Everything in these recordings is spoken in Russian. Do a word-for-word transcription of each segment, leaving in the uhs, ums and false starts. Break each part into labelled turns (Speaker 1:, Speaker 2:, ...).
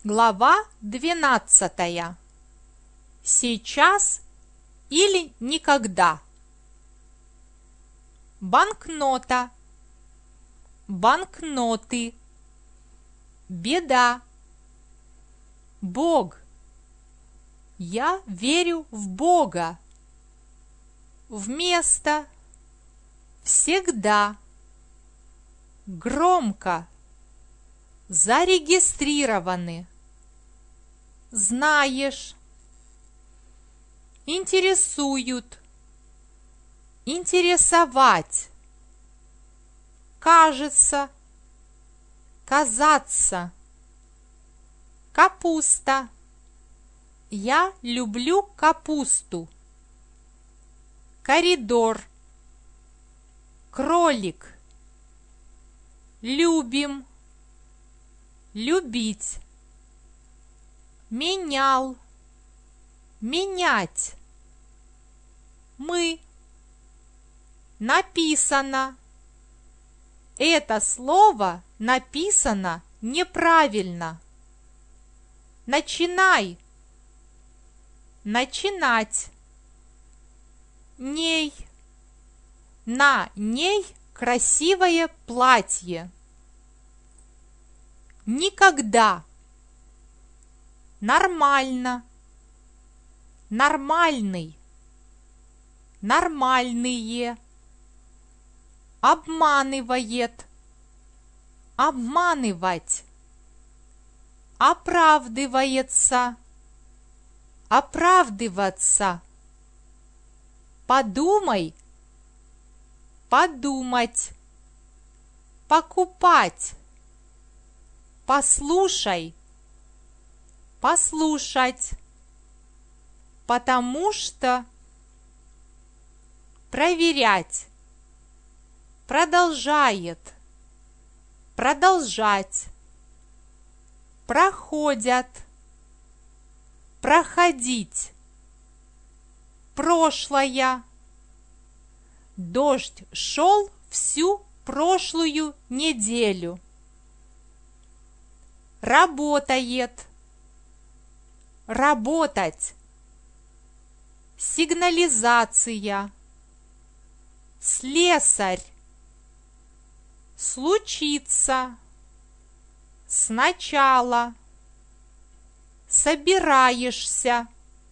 Speaker 1: Глава двенадцатая. Сейчас или никогда. Банкнота, банкноты, беда, Бог. Я верю в Бога. Вместо, всегда, громко, зарегистрированы. Знаешь, интересуют, интересовать, кажется, казаться, капуста. Я люблю капусту. Коридор, кролик, любим, любить. Менял, менять. Мы. Написано. Это слово написано неправильно. Начинай. Начинать. Ней. На ней красивое платье. Никогда. Нормально. Нормальный. Нормальные. Обманывает. Обманывать. Оправдывается. Оправдываться. Подумай. Подумать. Покупать. Послушай. Послушать. Потому что. Проверять. Продолжает. Продолжать. Проходят. Проходить. Прошлое. Дождь шел всю прошлую неделю. Работает. Работать. Сигнализация. Слесарь. Случится. Сначала. Собираешься.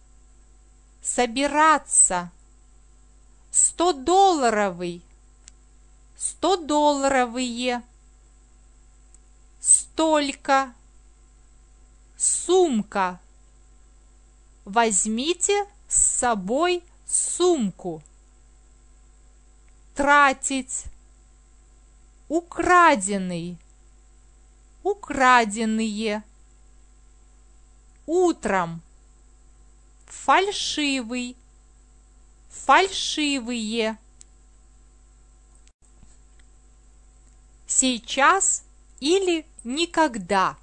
Speaker 1: Собираться. Стодолларовый. Стодолларовые. Столько. Сумка. Возьмите с собой сумку. Тратить. Украденный. Украденные. Утром. Фальшивый. Фальшивые. Сейчас или никогда.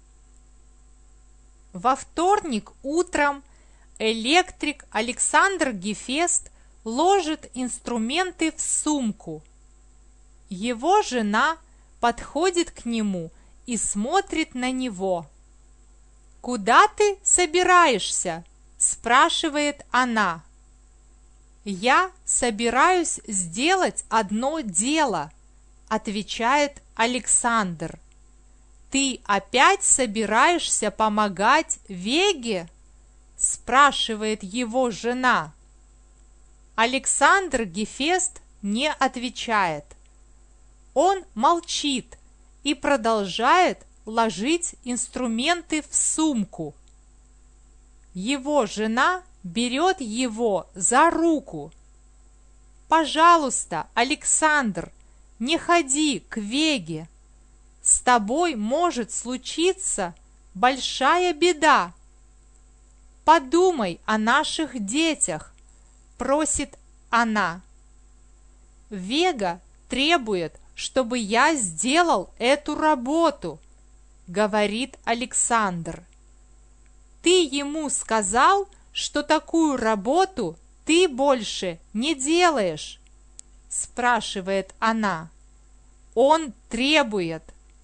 Speaker 1: Во вторник утром электрик Александр Гефест ложит инструменты в сумку. Его жена подходит к нему и смотрит на него. «Куда ты собираешься?» – спрашивает она. «Я собираюсь сделать одно дело», – отвечает Александр. «Ты опять собираешься помогать Веге?» – спрашивает его жена. Александр Гефест не отвечает. Он молчит и продолжает ложить инструменты в сумку. Его жена берет его за руку. «Пожалуйста, Александр, не ходи к Веге. С тобой может случиться большая беда. Подумай о наших детях», – просит она. «Вега требует, чтобы я сделал эту работу», – говорит Александр. «Ты ему сказал, что такую работу ты больше не делаешь?» – спрашивает она. «Он требует».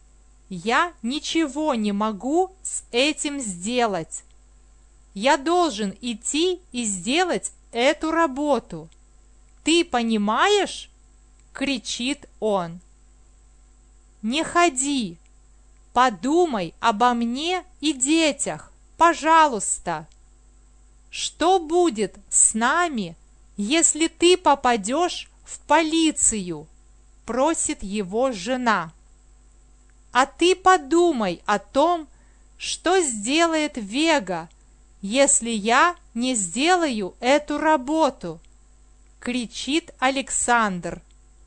Speaker 1: я ничего не могу с этим сделать. Я должен идти и сделать эту работу. Ты понимаешь?» – кричит он. «Не ходи! Подумай обо мне и детях, пожалуйста! Что будет с нами, если ты попадешь в полицию?» – просит его жена. «А ты подумай о том, что сделает Вега, если я не сделаю эту работу!» – кричит Александр.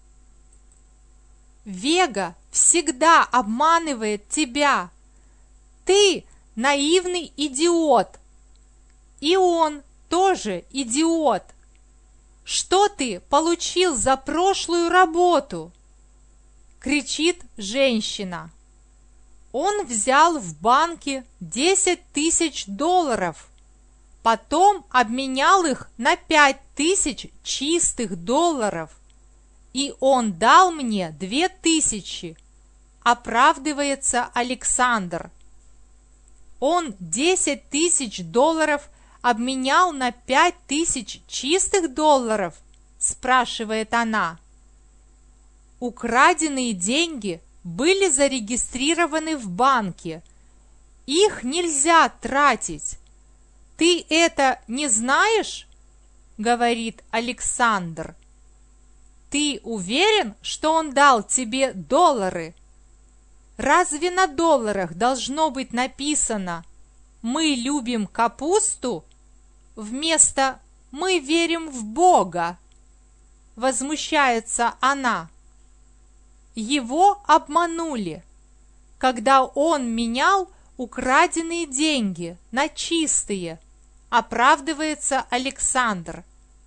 Speaker 1: «Вега всегда обманывает тебя. Ты наивный идиот. И он тоже идиот. Что ты получил за прошлую работу?» – кричит женщина. «Он взял в банке десять тысяч долларов, потом обменял их на пять тысяч чистых долларов, и он дал мне две тысячи», – оправдывается Александр. «Он десять тысяч долларов обменял на пять тысяч чистых долларов?» – спрашивает она. «Украденные деньги были зарегистрированы в банке. Их нельзя тратить. Ты это не знаешь?» – говорит Александр. «Ты уверен, что он дал тебе доллары? Разве на долларах должно быть написано «Мы любим капусту» вместо «Мы верим в Бога»?» Возмущается она. Его обманули, когда он менял украденные деньги на чистые, оправдывается Александр.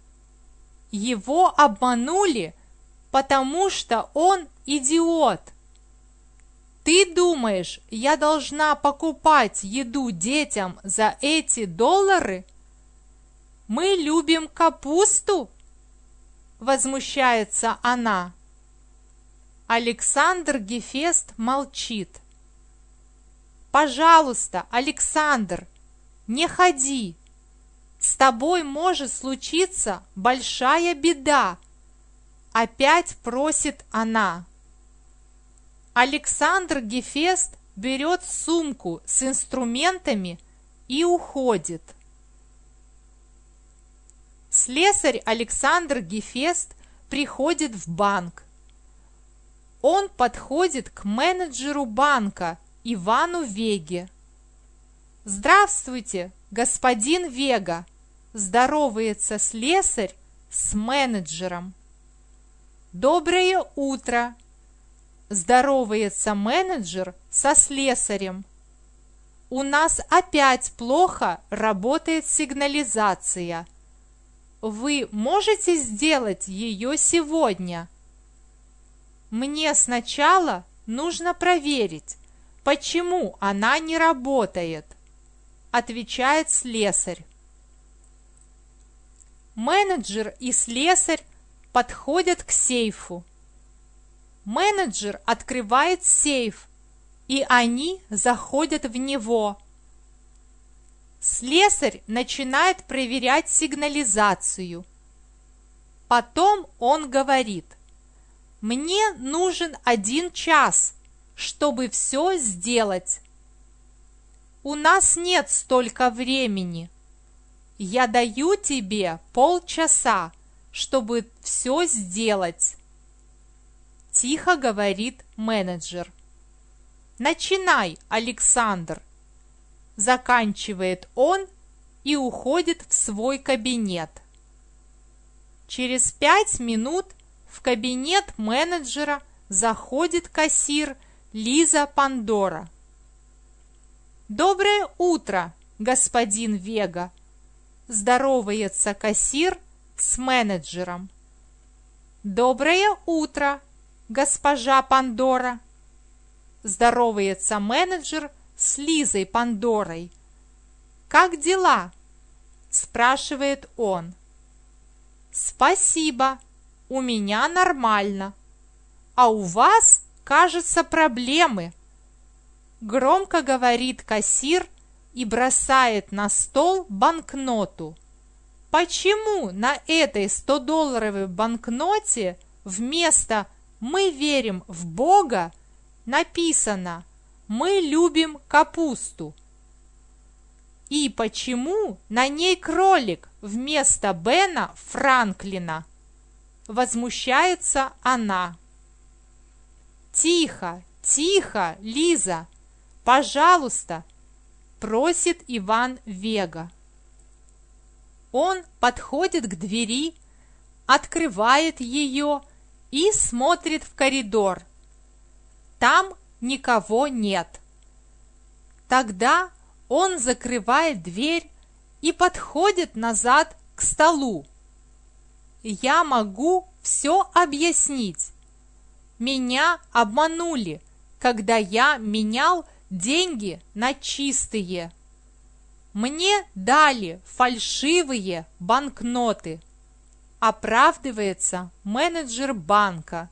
Speaker 1: Его обманули, потому что он идиот. Ты думаешь, я должна покупать еду детям за эти доллары? Мы любим капусту? Возмущается она. Александр Гефест молчит. «Пожалуйста, Александр, не ходи. С тобой может случиться большая беда», – опять просит она. Александр Гефест берет сумку с инструментами и уходит. Слесарь Александр Гефест приходит в банк. Он подходит к менеджеру банка Ивану Веге. «Здравствуйте, господин Вега!» – здоровается слесарь с менеджером. «Доброе утро!» – здоровается менеджер со слесарем. «У нас опять плохо работает сигнализация. Вы можете сделать ее сегодня?» «Мне сначала нужно проверить, почему она не работает», – отвечает слесарь. Менеджер и слесарь подходят к сейфу. Менеджер открывает сейф, и они заходят в него. Слесарь начинает проверять сигнализацию. Потом он говорит: «Мне нужен один час, чтобы все сделать. У нас нет столько времени. Я даю тебе полчаса, чтобы все сделать», – тихо говорит менеджер. «Начинай, Александр», – заканчивает он и уходит в свой кабинет. Через пять минут в кабинет менеджера заходит кассир Лиза Пандора. «Доброе утро, господин Вега!» – здоровается кассир с менеджером. «Доброе утро, госпожа Пандора!» – здоровается менеджер с Лизой Пандорой. «Как дела?» – спрашивает он. «Спасибо, у меня нормально. А у вас, кажется, проблемы», Громко говорит кассир и бросает на стол банкноту. Почему на этой стодолларовой банкноте вместо «Мы верим в Бога» написано «Мы любим капусту»? И почему на ней кролик вместо Бена Франклина? Возмущается она. «Тихо, тихо, Лиза, пожалуйста», просит Иван Вега. Он подходит к двери, открывает ее и смотрит в коридор. Там никого нет. Тогда он закрывает дверь и подходит назад к столу. Я могу все объяснить. Меня обманули, когда я менял деньги на чистые. Мне дали фальшивые банкноты. Оправдывается менеджер банка.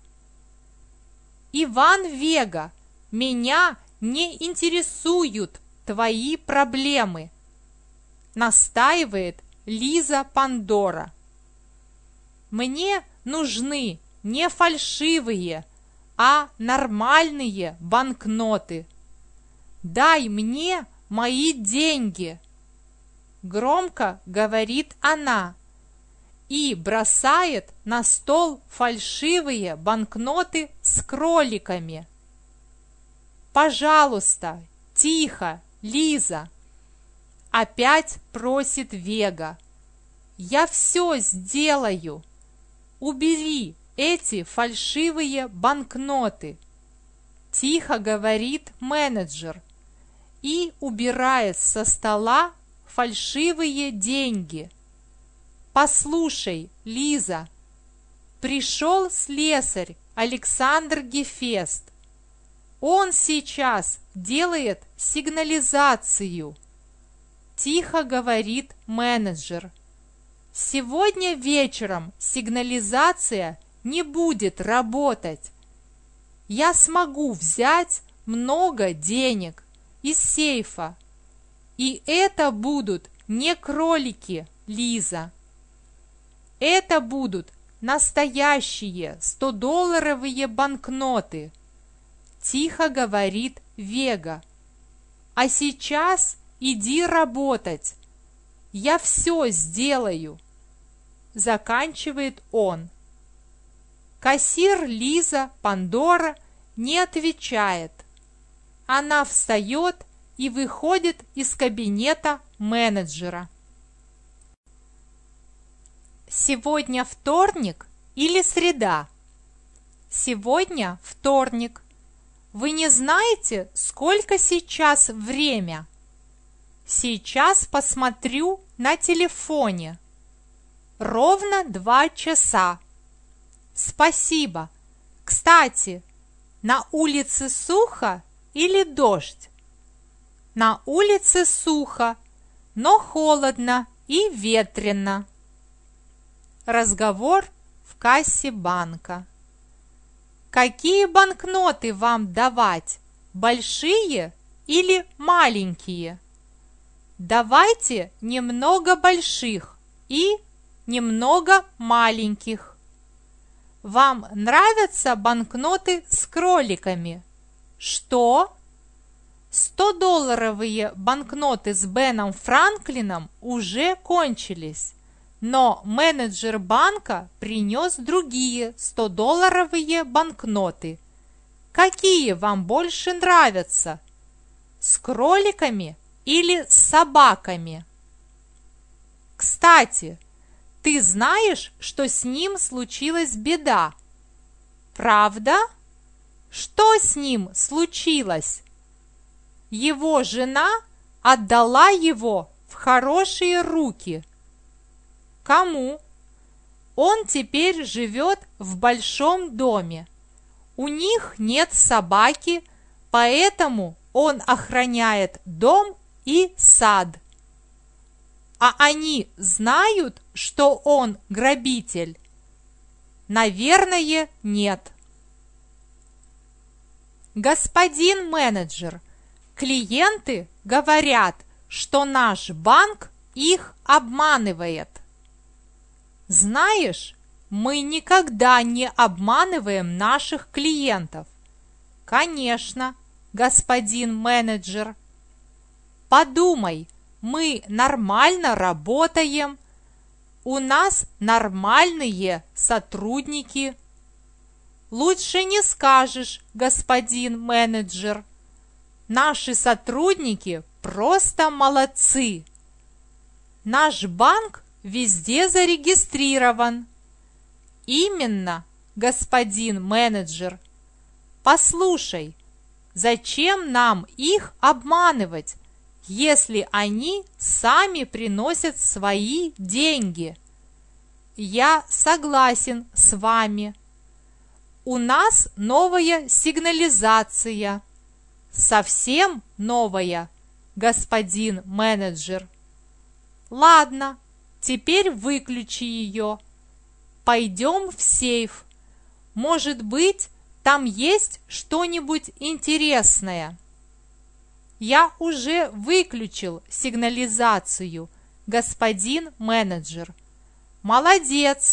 Speaker 1: Иван Вега, меня не интересуют твои проблемы, настаивает Лиза Пандора. Мне нужны не фальшивые, а нормальные банкноты. Дай мне мои деньги, громко говорит она и бросает на стол фальшивые банкноты с кроликами. Пожалуйста, тихо, Лиза, опять просит Вега. Я все сделаю. Убери эти фальшивые банкноты, тихо говорит менеджер и убирает со стола фальшивые деньги. Послушай, Лиза, пришел слесарь Александр Гефест. Он сейчас делает сигнализацию, тихо говорит менеджер. Сегодня вечером сигнализация не будет работать. Я смогу взять много денег из сейфа. И это будут не кролики, Лиза. Это будут настоящие стодолларовые банкноты, тихо говорит Вега. А сейчас иди работать. Я все сделаю, заканчивает он. Кассир Лиза Пандора не отвечает. Она встает и выходит из кабинета менеджера. Сегодня вторник или среда? Сегодня вторник. Вы не знаете, сколько сейчас время? Сейчас посмотрю на телефоне. Ровно два часа. Спасибо. Кстати, на улице сухо или дождь? На улице сухо, но холодно и ветрено. Разговор в кассе банка. Какие банкноты вам давать? Большие или маленькие? Давайте немного больших и немного маленьких. Вам нравятся банкноты с кроликами? Что? стодолларовые банкноты с Беном Франклином уже кончились, но менеджер банка принес другие стодолларовые банкноты. Какие вам больше нравятся? С кроликами или с собаками? Кстати, ты знаешь, что с ним случилась беда? Правда? Что с ним случилось? Его жена отдала его в хорошие руки. Кому? Он теперь живет в большом доме. У них нет собаки, поэтому он охраняет дом и сад. А они знают, что он грабитель? Наверное, нет. Господин менеджер, Клиенты говорят, что наш банк их обманывает. Знаешь, мы никогда не обманываем наших клиентов. Конечно, господин менеджер. Подумай, мы нормально работаем, у нас нормальные сотрудники. Лучше не скажешь, господин менеджер. Наши сотрудники просто молодцы. Наш банк везде зарегистрирован. Именно, господин менеджер. Послушай, зачем нам их обманывать, если они сами приносят свои деньги? Я согласен с вами. У нас новая сигнализация. Совсем новая, господин менеджер. Ладно, теперь выключи ее. Пойдем в сейф. Может быть, там есть что-нибудь интересное. Я уже выключил сигнализацию, господин менеджер. Молодец.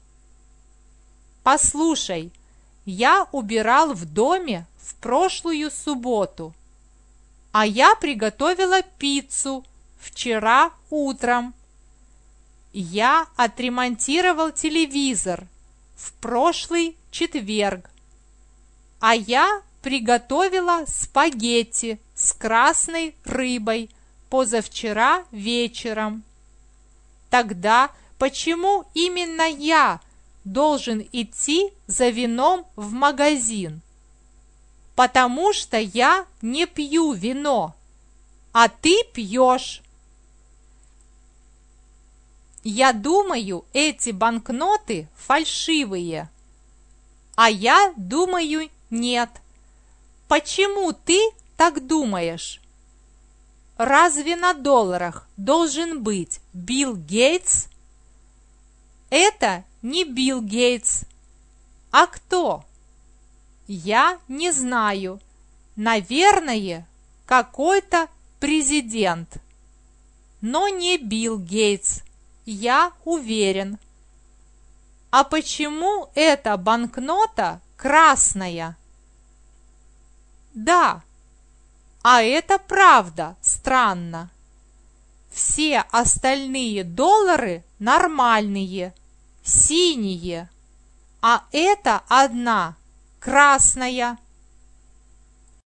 Speaker 1: Послушай, я убирал в доме в прошлую субботу, а я приготовила пиццу вчера утром. Я отремонтировал телевизор в прошлый четверг, а я приготовила спагетти с красной рыбой позавчера вечером. Тогда почему именно я должен идти за вином в магазин? Потому что я не пью вино, а ты пьешь. Я думаю, эти банкноты фальшивые, а я думаю, нет. Почему ты так думаешь? Разве на долларах должен быть Билл Гейтс? Это не Билл Гейтс. А кто? Я не знаю. Наверное, какой-то президент. Но не Билл Гейтс, я уверен. А почему эта банкнота красная? Да, а это правда странно. Все остальные доллары нормальные, синие, а эта одна красная.